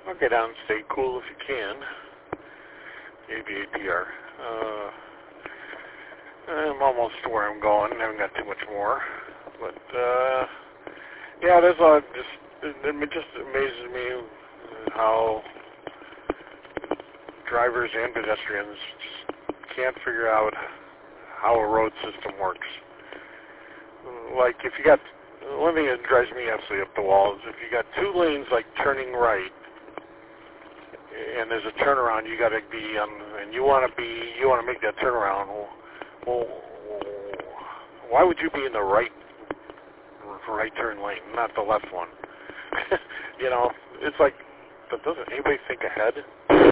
I'll get on and stay cool if you can. ABAPR. I'm almost to where I'm going. I haven't got too much more. But, yeah, there's a lot. It just amazes me how drivers and pedestrians just can't figure out how a road system works. Like, if you got, one thing that drives me absolutely up the wall is if you got two lanes, like, turning right, and there's a turnaround, you got to be on, and you want to make that turnaround. Well, why would you be in the right turn lane, not the left one? You know, it's like, doesn't anybody think ahead?